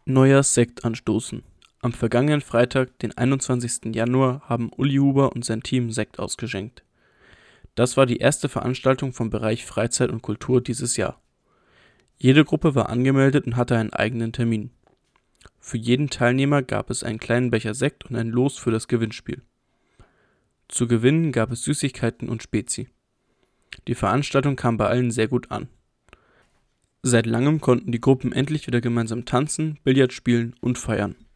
Neujahrssekt anstoßen. Am vergangenen Freitag, den 21. Januar, haben Uli Huber und sein Team Sekt ausgeschenkt. Das war die erste Veranstaltung vom Bereich Freizeit und Kultur dieses Jahr. Jede Gruppe war angemeldet und hatte einen eigenen Termin. Für jeden Teilnehmer gab es einen kleinen Becher Sekt und ein Los für das Gewinnspiel. Zu gewinnen gab es Süßigkeiten und Spezi. Die Veranstaltung kam bei allen sehr gut an. Seit langem konnten die Gruppen endlich wieder gemeinsam tanzen, Billard spielen und feiern.